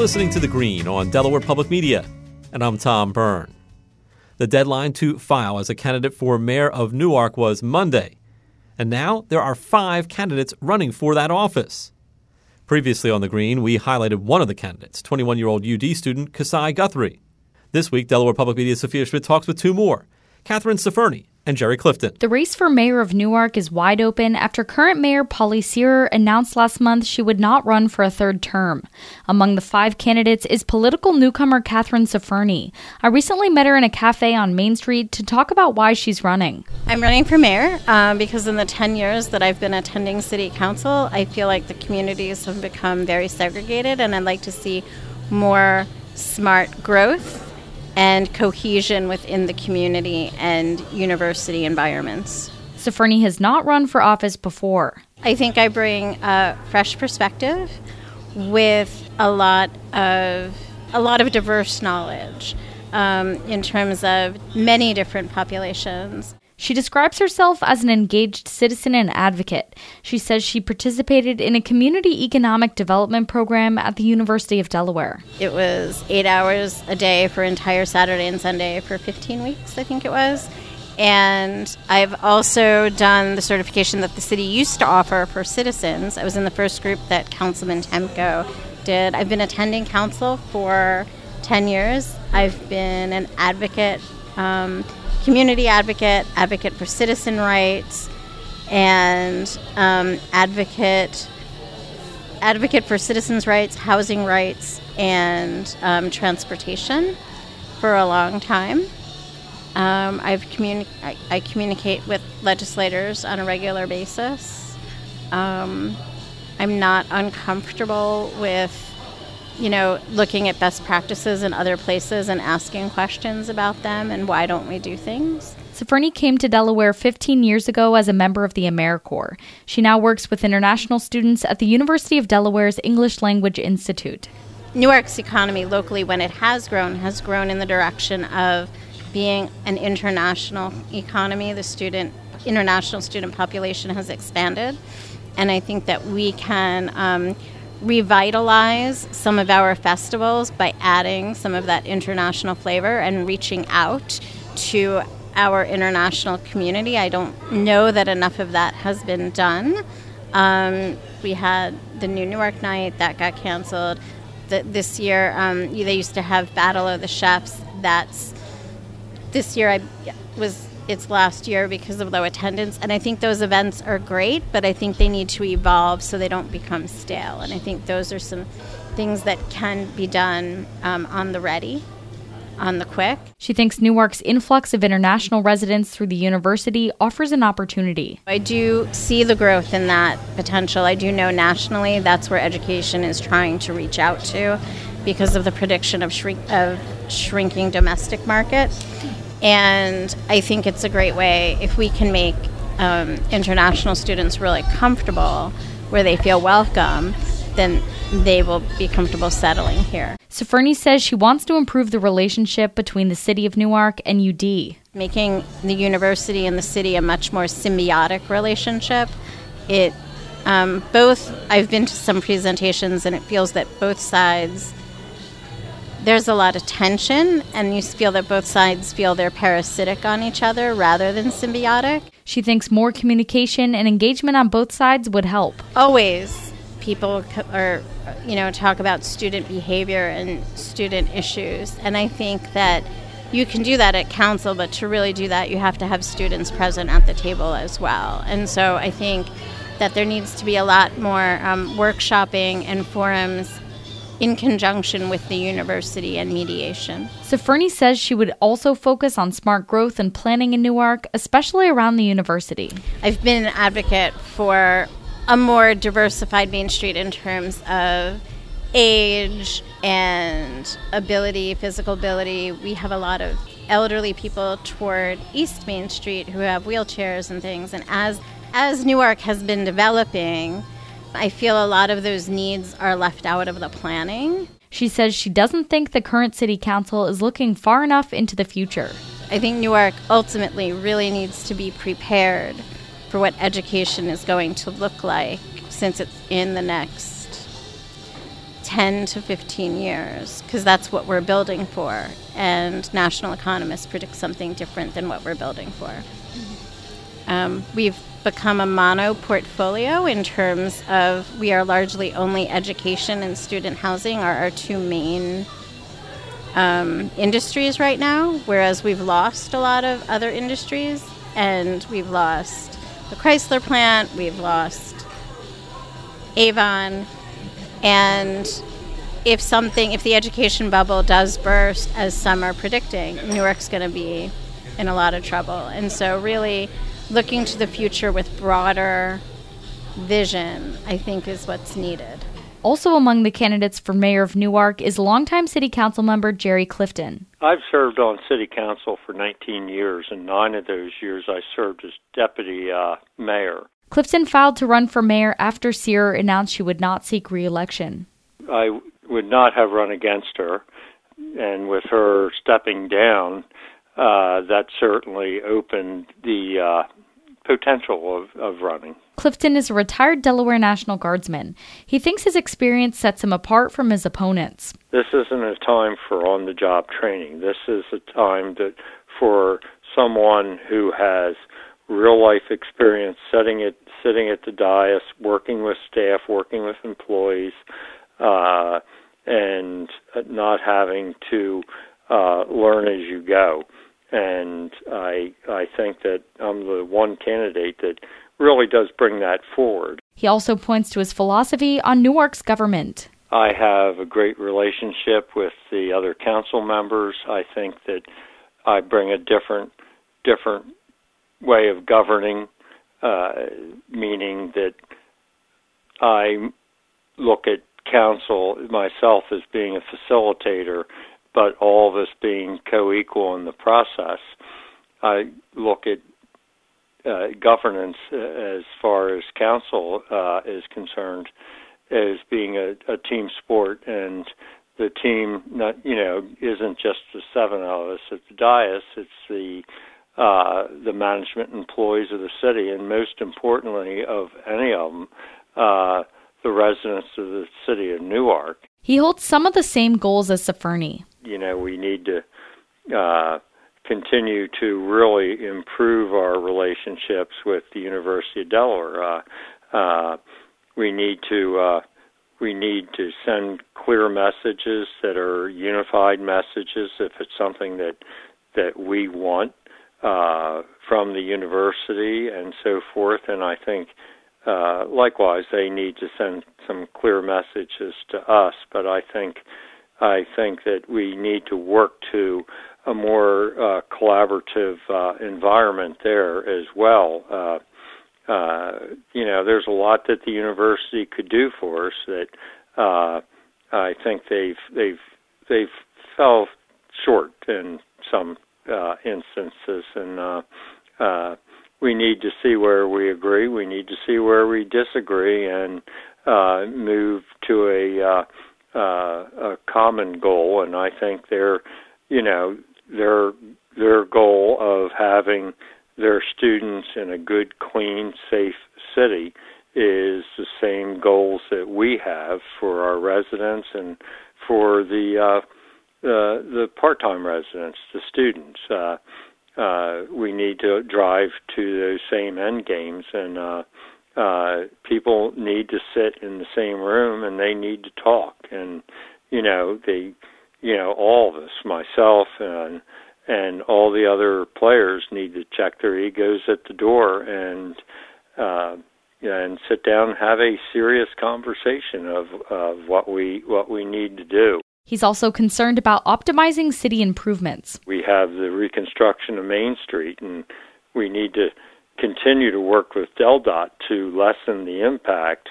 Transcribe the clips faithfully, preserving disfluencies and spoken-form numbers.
listening to The Green on Delaware Public Media, and I'm Tom Byrne. The deadline to file as a candidate for mayor of Newark was Monday, and now there are five candidates running for that office. Previously on The Green, we highlighted one of the candidates, twenty-one-year-old U D student Kasai Guthrie. This week, Delaware Public Media's Sophia Schmidt talks with two more, Catherine Ciferni and Jerry Clifton. The race for mayor of Newark is wide open after current mayor Polly Searer announced last month she would not run for a third term. Among the five candidates is political newcomer Catherine Ciferni. I recently met her in a cafe on Main Street to talk about why she's running. I'm running for mayor um, because in the ten years that I've been attending city council, I feel like the communities have become very segregated, and I'd like to see more smart growth and cohesion within the community and university environments. Ciferni has not run for office before. I think I bring a fresh perspective with a lot of a lot of diverse knowledge um, in terms of many different populations. She describes herself as an engaged citizen and advocate. She says she participated in a community economic development program at the University of Delaware. It was eight hours a day for entire Saturday and Sunday for fifteen weeks, I think it was. And I've also done the certification that the city used to offer for citizens. I was in the first group that Councilman Temko did. I've been attending council for ten years. I've been an advocate, um, community advocate, advocate for citizen rights, and um, advocate advocate for citizens' rights, housing rights, and um, transportation for a long time. Um, I've communi- I, I communicate with legislators on a regular basis. Um, I'm not uncomfortable with you know, looking at best practices in other places and asking questions about them and why don't we do things. Ciferni came to Delaware fifteen years ago as a member of the AmeriCorps. She now works with international students at the University of Delaware's English Language Institute. Newark's economy locally, when it has grown, has grown in the direction of being an international economy. The student, international student population has expanded, and I think that we can um, revitalize some of our festivals by adding some of that international flavor and reaching out to our international community. I don't know that enough of that has been done. Um, we had the New Newark Night that got canceled. The, this year, um, they used to have Battle of the Chefs. That's this year. I was. It's last year because of low attendance, and I think those events are great, but I think they need to evolve so they don't become stale, and I think those are some things that can be done um, on the ready, on the quick. She thinks Newark's influx of international residents through the university offers an opportunity. I do see the growth in that potential. I do know nationally that's where education is trying to reach out to because of the prediction of, shrink- of shrinking domestic market. And I think it's a great way if we can make um, international students really comfortable where they feel welcome, then they will be comfortable settling here. Ciferni says she wants to improve the relationship between the city of Newark and U D. Making the university and the city a much more symbiotic relationship. It um, both, I've been to some presentations and it feels that both sides, there's a lot of tension, and you feel that both sides feel they're parasitic on each other rather than symbiotic. She thinks more communication and engagement on both sides would help. Always people are, you know, talk about student behavior and student issues, and I think that you can do that at council, but to really do that, you have to have students present at the table as well. And so I think that there needs to be a lot more um, workshopping and forums in conjunction with the university and mediation. Ciferni says she would also focus on smart growth and planning in Newark, especially around the university. I've been an advocate for a more diversified Main Street in terms of age and ability, physical ability. We have a lot of elderly people toward East Main Street who have wheelchairs and things, and as as Newark has been developing, I feel a lot of those needs are left out of the planning. She says she doesn't think the current city council is looking far enough into the future. I think Newark ultimately really needs to be prepared for what education is going to look like, since it's in the next ten to fifteen years, because that's what we're building for. And national economists predict something different than what we're building for. Mm-hmm. Um, we've become a mono portfolio in terms of we are largely only education and student housing are our two main um, industries right now, whereas we've lost a lot of other industries, and we've lost the Chrysler plant, we've lost Avon, and if something, if the education bubble does burst, as some are predicting, Newark's going to be in a lot of trouble. And so really looking to the future with broader vision, I think, is what's needed. Also among the candidates for mayor of Newark is longtime city council member Jerry Clifton. I've served on city council for nineteen years, and nine of those years I served as deputy uh, mayor. Clifton filed to run for mayor after Sear announced she would not seek re-election. I would not have run against her, and with her stepping down, uh, that certainly opened the uh, potential of, of running. Clifton is a retired Delaware National Guardsman. He thinks his experience sets him apart from his opponents. This isn't a time for on-the-job training. This is a time that for someone who has real-life experience sitting at, sitting at the dais, working with staff, working with employees, uh, and not having to uh, learn as you go. And I I think that I'm the one candidate that really does bring that forward. He also points to his philosophy on Newark's government. I have a great relationship with the other council members. I think that I bring a different different way of governing, uh, meaning that I look at council myself as being a facilitator, but all of us being co-equal in the process. I look at uh, governance uh, as far as council uh, is concerned as being a, a team sport, and the team, not, you know, isn't just the seven of us at the dais. It's the uh, the management employees of the city, and most importantly of any of them, uh, the residents of the city of Newark. He holds some of the same goals as Safferny. You know, we need to uh, continue to really improve our relationships with the University of Delaware. Uh, uh, we need to uh, we need to send clear messages that are unified messages if it's something that that we want uh, from the university and so forth. And I think uh, likewise they need to send some clear messages to us. But I think. I think that we need to work to a more uh, collaborative uh, environment there as well. Uh, uh, you know, there's a lot that the university could do for us that uh, I think they've they've they've fell short in some uh, instances, and uh, uh, we need to see where we agree. We need to see where we disagree, and uh, move to a uh, Uh, a common goal. And I think their, you know, their their goal of having their students in a good, clean, safe city is the same goals that we have for our residents and for the uh, uh, the part-time residents, the students. Uh, uh, we need to drive to those same end games, and uh, Uh, people need to sit in the same room and they need to talk. And, you know, they, you know, all of us, myself and and all the other players need to check their egos at the door and uh, and sit down and have a serious conversation of, of what we what we need to do. He's also concerned about optimizing city improvements. We have the reconstruction of Main Street, and we need to continue to work with DelDOT to lessen the impact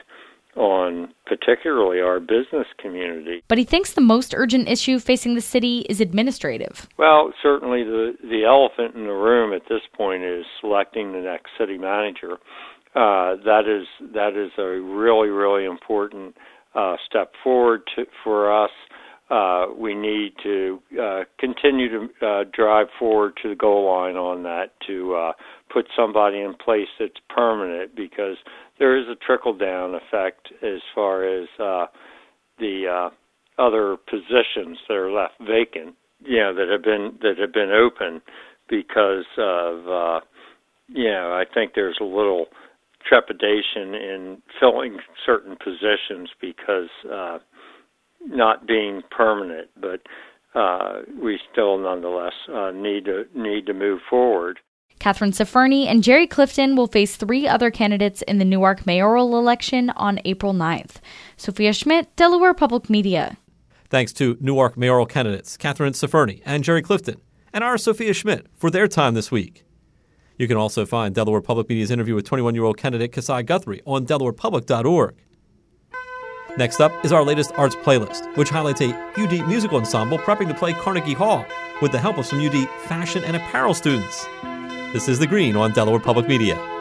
on particularly our business community. But he thinks the most urgent issue facing the city is administrative. Well, certainly the, the elephant in the room at this point is selecting the next city manager. Uh, that is that is a really, really important uh, step forward to, for us. Uh, we need to uh, continue to uh, drive forward to the goal line on that, to uh, put somebody in place that's permanent, because there is a trickle-down effect as far as uh, the uh, other positions that are left vacant, you know, that have been that have been open because of, uh, you know, I think there's a little trepidation in filling certain positions because uh, not being permanent, but uh, we still nonetheless uh, need to need to move forward. Catherine Ciferni and Jerry Clifton will face three other candidates in the Newark mayoral election on April ninth. Sophia Schmidt, Delaware Public Media. Thanks to Newark mayoral candidates Catherine Ciferni and Jerry Clifton and our Sophia Schmidt for their time this week. You can also find Delaware Public Media's interview with twenty-one-year-old candidate Kasai Guthrie on delaware public dot org. Next up is our latest arts playlist, which highlights a U D musical ensemble prepping to play Carnegie Hall with the help of some U D fashion and apparel students. This is The Green on Delaware Public Media.